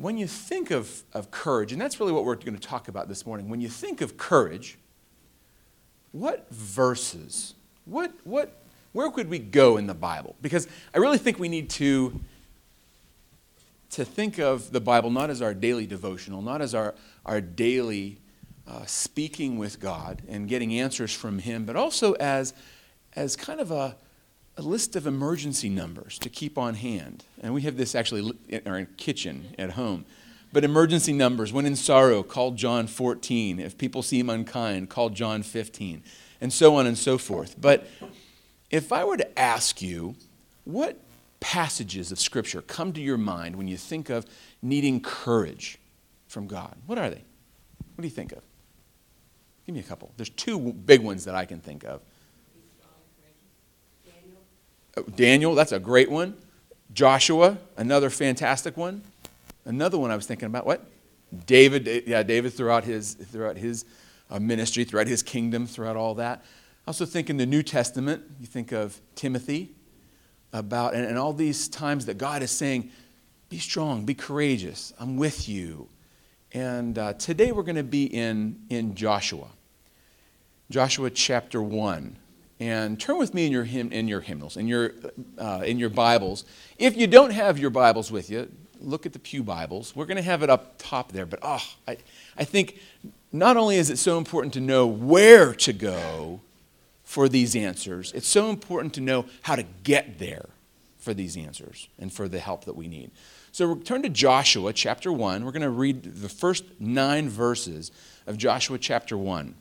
when you think of courage, and that's really what we're going to talk about this morning, when you think of courage, what verses, where could we go in the Bible? Because I really think we need to think of the Bible not as our daily devotional, not as our daily speaking with God and getting answers from Him, but also as kind of a list of emergency numbers to keep on hand. And we have this actually in our kitchen at home. But emergency numbers, when in sorrow, call John 14. If people seem unkind, call John 15. And so on and so forth. But if I were to ask you, what passages of Scripture come to your mind when you think of needing courage from God? What are they? What do you think of? Give me a couple. There's two big ones that I can think of. Daniel, that's a great one. Joshua, another fantastic one. Another one I was thinking about, what? David throughout his ministry, throughout his kingdom, throughout all that. I also think in the New Testament, you think of Timothy, about and all these times that God is saying, be strong, be courageous, I'm with you. And today we're going to be in Joshua. Joshua chapter 1. And turn with me in your hymnals, in your Bibles. If you don't have your Bibles with you, look at the Pew Bibles. We're going to have it up top there. But I think not only is it so important to know where to go for these answers, it's so important to know how to get there for these answers and for the help that we need. So we'll turn to Joshua chapter 1. We're going to read the first 9 verses of Joshua chapter 1.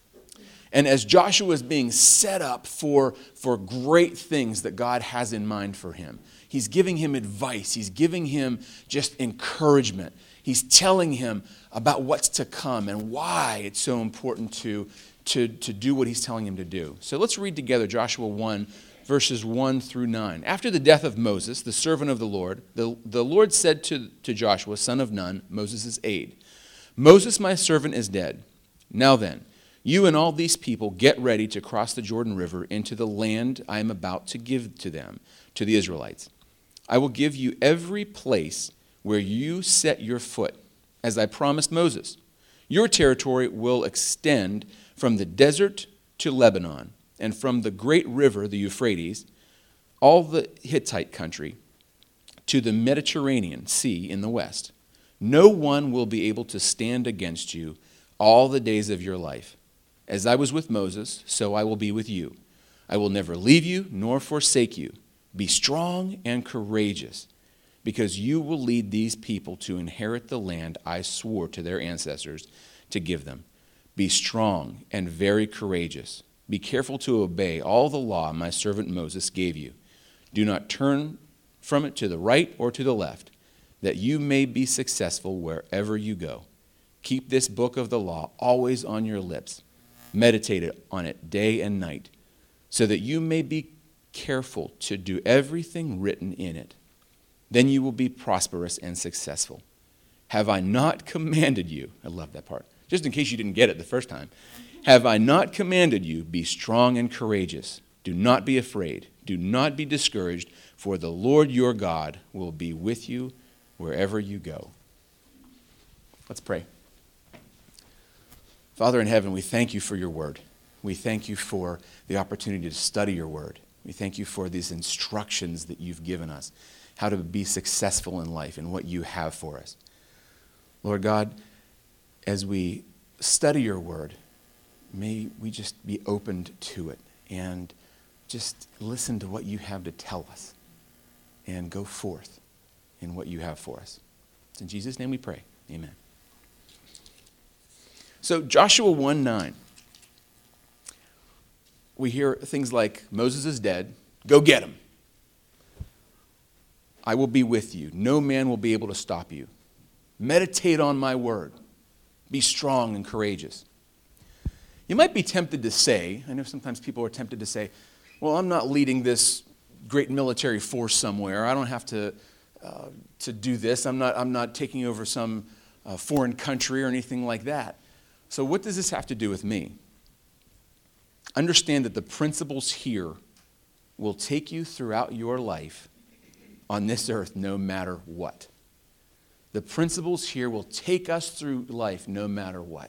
And as Joshua is being set up for great things that God has in mind for him, He's giving him advice. He's giving him just encouragement. He's telling him about what's to come and why it's so important to do what He's telling him to do. So let's read together Joshua 1, verses 1 through 9. After the death of Moses, the servant of the Lord, the Lord said to Joshua, son of Nun, Moses' aide, Moses, my servant, is dead. Now then, you and all these people get ready to cross the Jordan River into the land I am about to give to them, to the Israelites. I will give you every place where you set your foot, as I promised Moses. Your territory will extend from the desert to Lebanon, and from the great river, the Euphrates, all the Hittite country, to the Mediterranean Sea in the west. No one will be able to stand against you all the days of your life. As I was with Moses, so I will be with you. I will never leave you nor forsake you. Be strong and courageous, because you will lead these people to inherit the land I swore to their ancestors to give them. Be strong and very courageous. Be careful to obey all the law my servant Moses gave you. Do not turn from it to the right or to the left, that you may be successful wherever you go. Keep this book of the law always on your lips. Meditate on it day and night, so that you may be careful to do everything written in it. Then you will be prosperous and successful. Have I not commanded you? I love that part. Just in case you didn't get it the first time. Have I not commanded you, be strong and courageous? Do not be afraid. Do not be discouraged, for the Lord your God will be with you wherever you go. Let's pray. Father in heaven, we thank you for your word. We thank you for the opportunity to study your word. We thank you for these instructions that you've given us, how to be successful in life and what you have for us. Lord God, as we study your word, may we just be opened to it and just listen to what you have to tell us and go forth in what you have for us. It's in Jesus' name we pray. Amen. So Joshua 1:9, we hear things like, Moses is dead, go get him. I will be with you. No man will be able to stop you. Meditate on my word. Be strong and courageous. You might be tempted to say, I know sometimes people are tempted to say, well, I'm not leading this great military force somewhere. I don't have to do this. I'm not taking over some foreign country or anything like that. So what does this have to do with me? Understand that the principles here will take you throughout your life on this earth no matter what. The principles here will take us through life no matter what.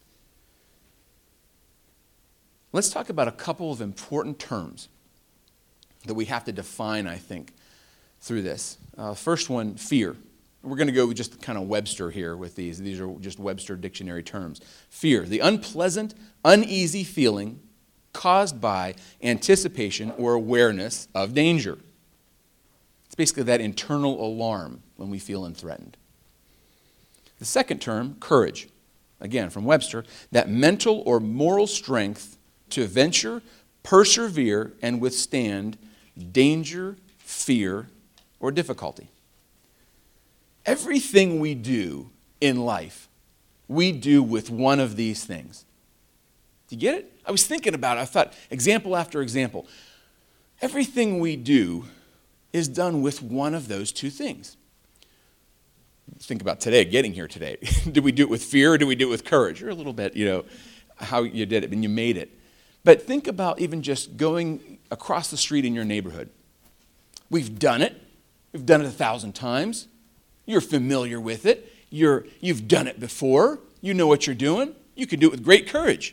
Let's talk about a couple of important terms that we have to define, I think, through this. First one, fear. We're going to go with just kind of Webster here with these. These are just Webster dictionary terms. Fear, the unpleasant, uneasy feeling caused by anticipation or awareness of danger. It's basically that internal alarm when we feel threatened. The second term, courage. Again, from Webster, that mental or moral strength to venture, persevere, and withstand danger, fear, or difficulty. Everything we do in life, we do with one of these things. Do you get it? I was thinking about it. I thought, example after example. Everything we do is done with one of those two things. Think about today, getting here today. Did we do it with fear or did we do it with courage? Or a little bit, how you did it and you made it. But think about even just going across the street in your neighborhood. We've done it. We've done it 1,000 times. You're familiar with it. You've done it before. You know what you're doing. You can do it with great courage.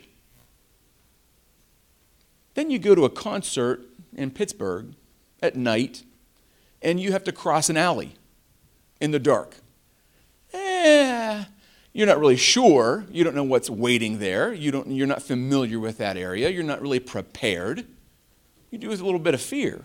Then you go to a concert in Pittsburgh at night, and you have to cross an alley in the dark. You're not really sure. You don't know what's waiting there. You're not familiar with that area. You're not really prepared. You do it with a little bit of fear.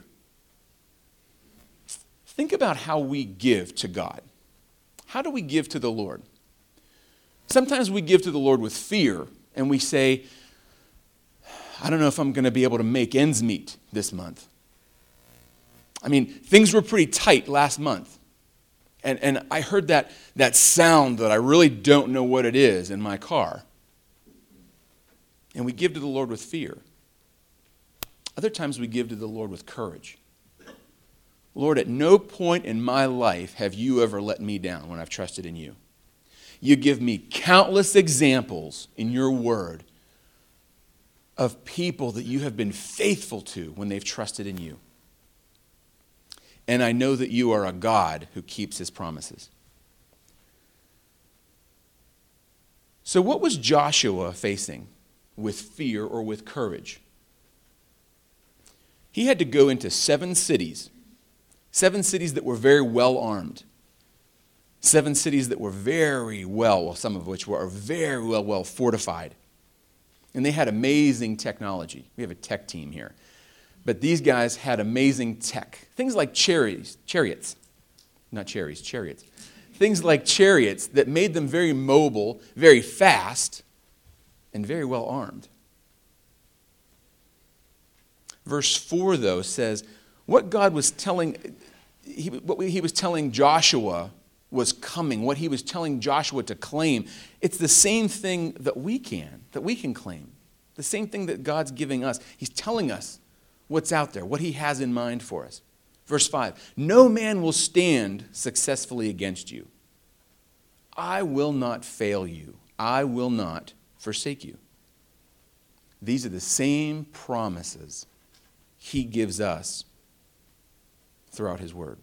Think about how we give to God. How do we give to the Lord? Sometimes we give to the Lord with fear, and we say, I don't know if I'm going to be able to make ends meet this month. I mean, things were pretty tight last month. And I heard that sound that I really don't know what it is in my car. And we give to the Lord with fear. Other times we give to the Lord with courage. Lord, at no point in my life have you ever let me down when I've trusted in you. You give me countless examples in your word of people that you have been faithful to when they've trusted in you. And I know that you are a God who keeps his promises. So what was Joshua facing with fear or with courage? He had to go into 7 cities that were very well armed. 7 cities that were some of which were very well fortified. And they had amazing technology. We have a tech team here. But these guys had amazing tech. Things like chariots. Things like chariots that made them very mobile, very fast, and very well armed. Verse 4, though, says, what God was telling, what he was telling Joshua was coming, what he was telling Joshua to claim, it's the same thing that we can claim. The same thing that God's giving us. He's telling us what's out there, what he has in mind for us. Verse 5, no man will stand successfully against you. I will not fail you. I will not forsake you. These are the same promises he gives us throughout his word.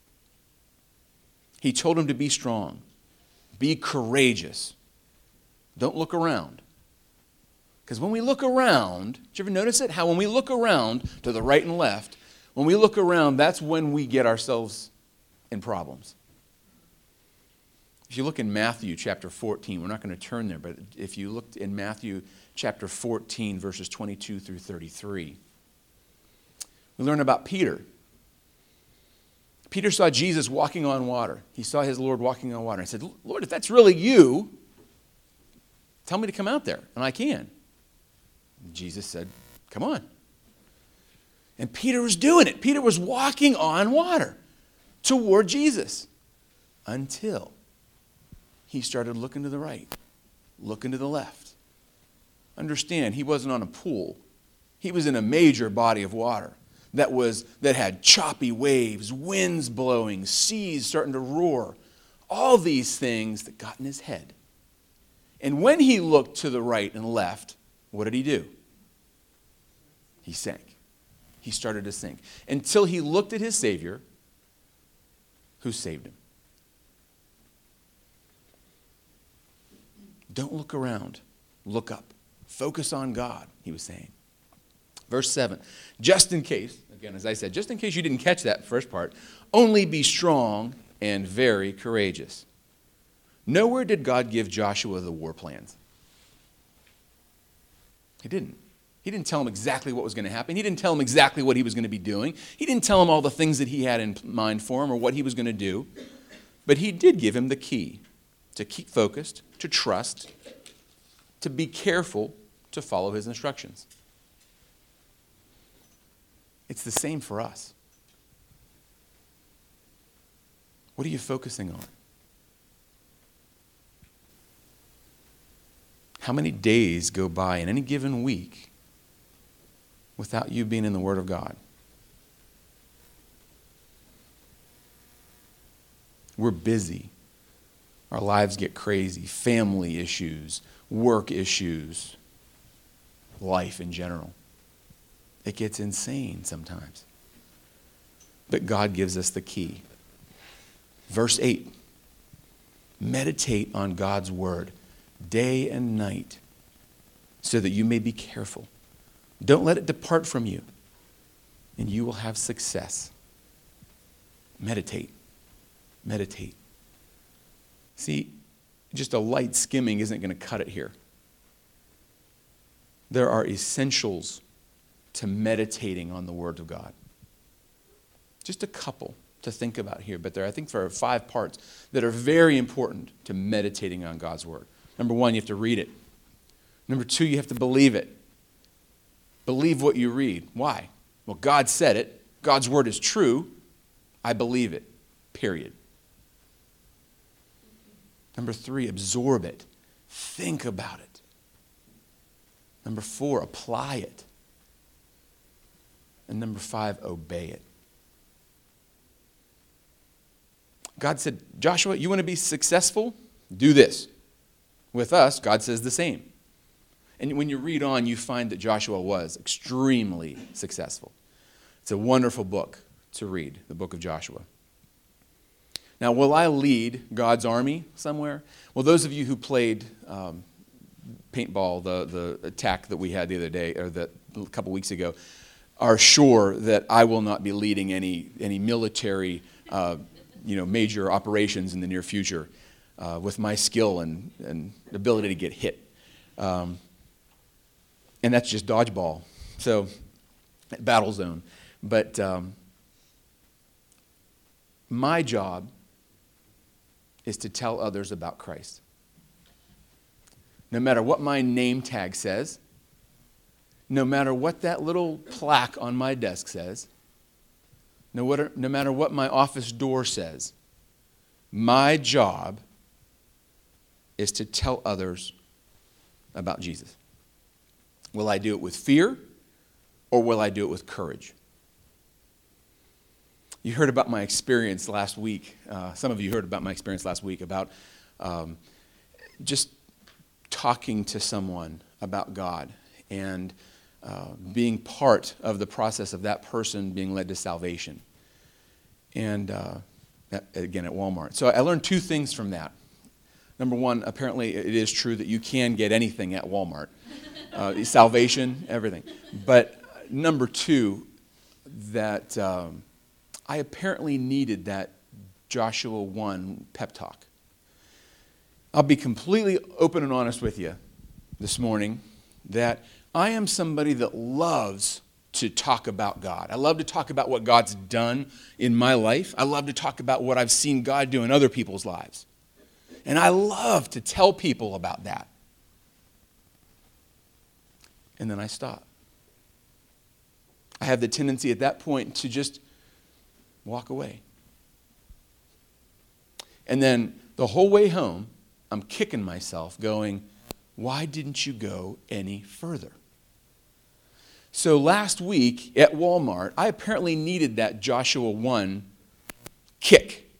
He told him to be strong, be courageous. Don't look around. Because when we look around, did you ever notice it? How when we look around to the right and left, when we look around, that's when we get ourselves in problems. If you look in Matthew chapter 14, we're not going to turn there, but if you looked in Matthew chapter 14, verses 22 through 33, we learn about Peter. Peter saw Jesus walking on water. He saw his Lord walking on water. He said, Lord, if that's really you, tell me to come out there, and I can. And Jesus said, come on. And Peter was doing it. Peter was walking on water toward Jesus until he started looking to the right, looking to the left. Understand, he wasn't on a pool. He was in a major body of water that had choppy waves, winds blowing, seas starting to roar. All these things that got in his head. And when he looked to the right and left, what did he do? He sank. He started to sink. Until he looked at his Savior, who saved him. Don't look around. Look up. Focus on God, he was saying. Verse 7, just in case, again, as I said, just in case you didn't catch that first part, only be strong and very courageous. Nowhere did God give Joshua the war plans. He didn't. He didn't tell him exactly what was going to happen. He didn't tell him exactly what he was going to be doing. He didn't tell him all the things that he had in mind for him or what he was going to do. But he did give him the key to keep focused, to trust, to be careful, to follow his instructions. It's the same for us. What are you focusing on? How many days go by in any given week without you being in the Word of God? We're busy. Our lives get crazy. Family issues, work issues, life in general. It gets insane sometimes. But God gives us the key. Verse 8, meditate on God's word day and night so that you may be careful. Don't let it depart from you, and you will have success. Meditate. Meditate. See, just a light skimming isn't going to cut it here. There are essentials to meditating on the Word of God. Just a couple to think about here, but I think there are 5 parts that are very important to meditating on God's Word. Number 1, you have to read it. Number 2, you have to believe it. Believe what you read. Why? Well, God said it. God's Word is true. I believe it. Period. Number 3, absorb it. Think about it. Number 4, apply it. And number 5, obey it. God said, Joshua, you want to be successful? Do this. With us, God says the same. And when you read on, you find that Joshua was extremely successful. It's a wonderful book to read, the book of Joshua. Now, will I lead God's army somewhere? Well, those of you who played paintball, the attack that we had the other day, or a couple weeks ago, are sure that I will not be leading any military major operations in the near future with my skill and ability to get hit. And that's just dodgeball. So, battle zone. But my job is to tell others about Christ. No matter what my name tag says, no matter what that little plaque on my desk says, no matter what my office door says, my job is to tell others about Jesus. Will I do it with fear, or will I do it with courage? You heard about my experience last week. Some of you heard about my experience last week about just talking to someone about God and being part of the process of that person being led to salvation. And again, at Walmart. So I learned 2 things from that. Number 1, apparently it is true that you can get anything at Walmart. Salvation, everything. But number 2, that I apparently needed that Joshua 1 pep talk. I'll be completely open and honest with you this morning that I am somebody that loves to talk about God. I love to talk about what God's done in my life. I love to talk about what I've seen God do in other people's lives. And I love to tell people about that. And then I stop. I have the tendency at that point to just walk away. And then the whole way home, I'm kicking myself going, why didn't you go any further? So last week at Walmart, I apparently needed that Joshua 1 kick.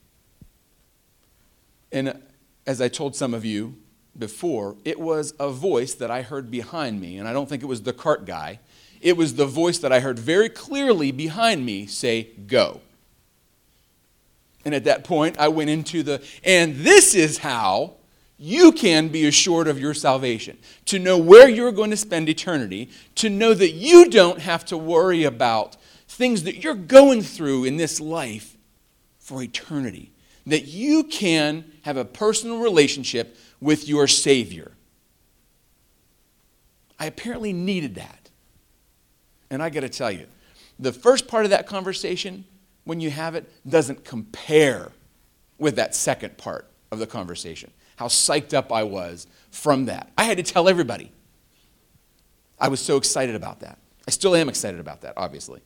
And as I told some of you before, it was a voice that I heard behind me, and I don't think it was the cart guy. It was the voice that I heard very clearly behind me say, go. And at that point, I went into and this is how you can be assured of your salvation, to know where you're going to spend eternity, to know that you don't have to worry about things that you're going through in this life for eternity, that you can have a personal relationship with your Savior. I apparently needed that. And I got to tell you, the first part of that conversation, when you have it, doesn't compare with that second part of the conversation. How psyched up I was from that. I had to tell everybody. I was so excited about that. I still am excited about that, obviously.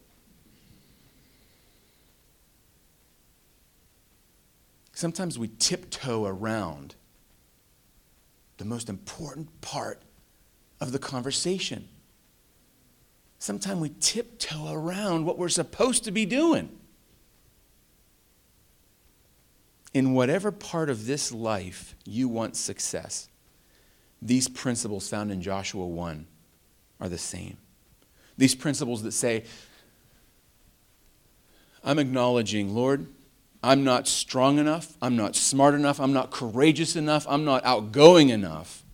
Sometimes we tiptoe around the most important part of the conversation. Sometimes we tiptoe around what we're supposed to be doing. In whatever part of this life you want success, these principles found in Joshua 1 are the same. These principles that say, I'm acknowledging, Lord, I'm not strong enough, I'm not smart enough, I'm not courageous enough, I'm not outgoing enough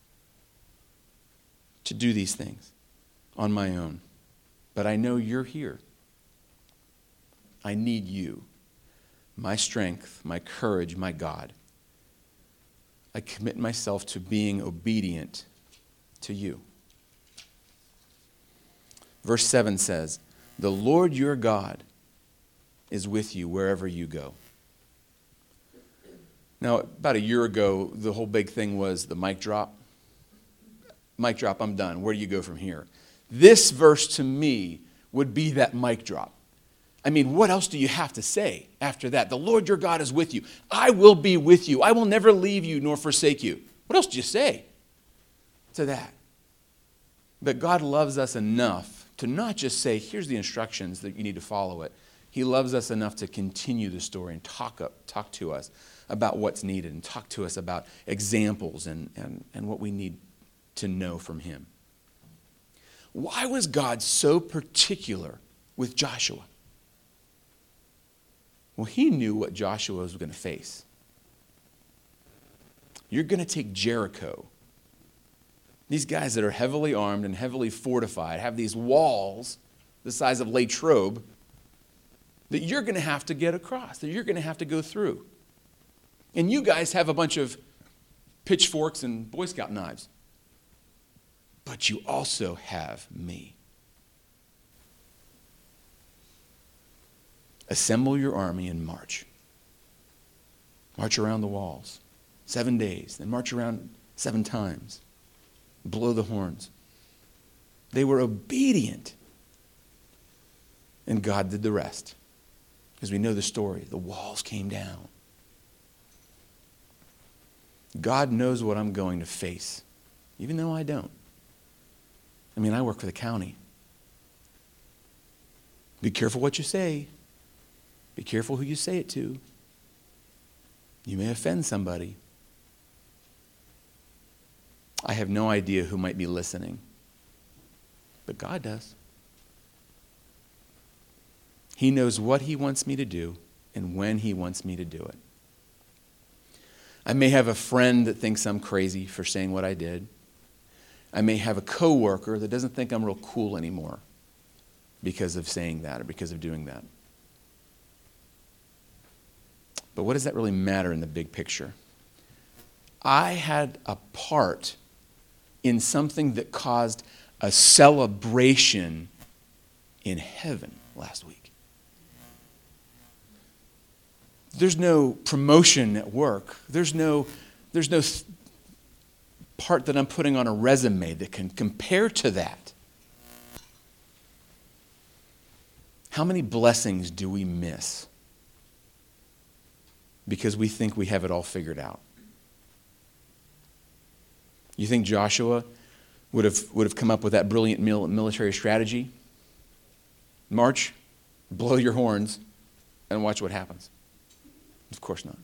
to do these things on my own. But I know you're here. I need you. My strength, my courage, my God. I commit myself to being obedient to you. Verse 7 says, the Lord your God is with you wherever you go. Now, about a year ago, the whole big thing was the mic drop. Mic drop, I'm done. Where do you go from here? This verse to me would be that mic drop. I mean, what else do you have to say after that? The Lord your God is with you. I will be with you. I will never leave you nor forsake you. What else do you say to that? But God loves us enough to not just say, here's the instructions that you need to follow it. He loves us enough to continue the story and talk to us about what's needed and talk to us about examples and what we need to know from him. Why was God so particular with Joshua? Well, he knew what Joshua was going to face. You're going to take Jericho. These guys that are heavily armed and heavily fortified have these walls the size of Latrobe that you're going to have to get across, that you're going to have to go through. And you guys have a bunch of pitchforks and Boy Scout knives. But you also have me. Assemble your army and march. March around the walls 7 days, then march around 7 times. Blow the horns. They were obedient. And God did the rest. Because we know the story. The walls came down. God knows what I'm going to face, even though I don't. I mean, I work for the county. Be careful what you say. Be careful who you say it to. You may offend somebody. I have no idea who might be listening, but God does. He knows what he wants me to do and when he wants me to do it. I may have a friend that thinks I'm crazy for saying what I did. I may have a coworker that doesn't think I'm real cool anymore because of saying that or because of doing that. But what does that really matter in the big picture? I had a part in something that caused a celebration in heaven last week. There's no promotion at work. There's no part that I'm putting on a resume that can compare to that. How many blessings do we miss because we think we have it all figured out? You think Joshua would have come up with that brilliant military strategy? March, blow your horns, and watch what happens. Of course not.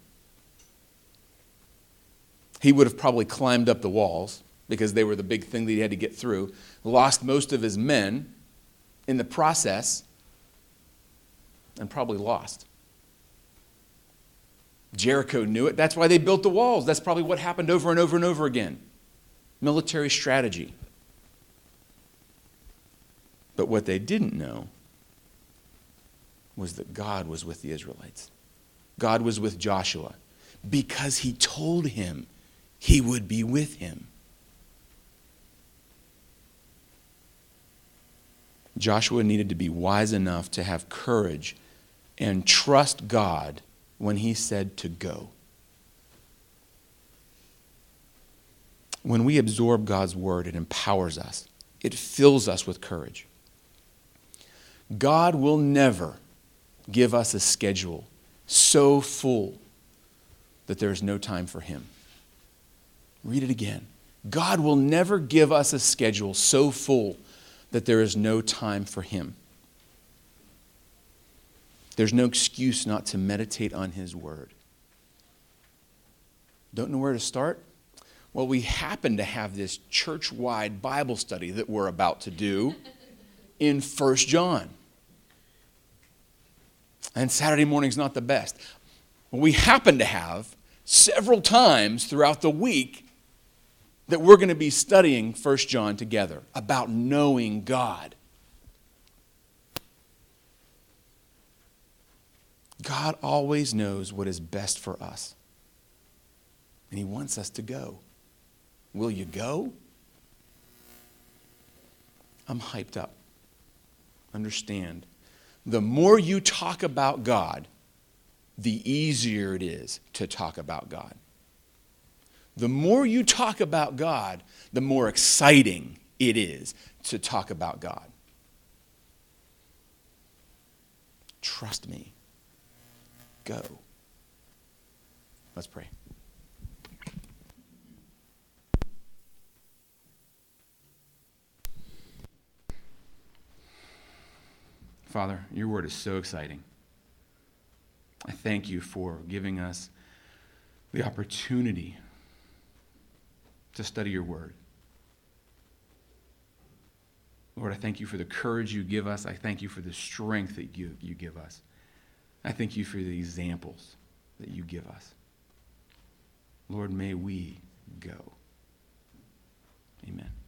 He would have probably climbed up the walls because they were the big thing that he had to get through, lost most of his men in the process, and probably lost. Jericho knew it. That's why they built the walls. That's probably what happened over and over and over again. Military strategy. But what they didn't know was that God was with the Israelites. God was with Joshua because he told him he would be with him. Joshua needed to be wise enough to have courage and trust God when he said to go. When we absorb God's word, it empowers us. It fills us with courage. God will never give us a schedule so full that there is no time for him. Read it again. God will never give us a schedule so full that there is no time for him. There's no excuse not to meditate on his word. Don't know where to start? Well, we happen to have this church-wide Bible study that we're about to do in 1 John. And Saturday morning's not the best. We happen to have several times throughout the week that we're going to be studying 1 John together about knowing God. God always knows what is best for us. And he wants us to go. Will you go? I'm hyped up. Understand, the more you talk about God, the easier it is to talk about God. The more you talk about God, the more exciting it is to talk about God. Trust me. Go. Let's pray. Father, your word is so exciting. I thank you for giving us the opportunity to study your word. Lord, I thank you for the courage you give us. I thank you for the strength that you give us. I thank you for the examples that you give us. Lord, may we go. Amen.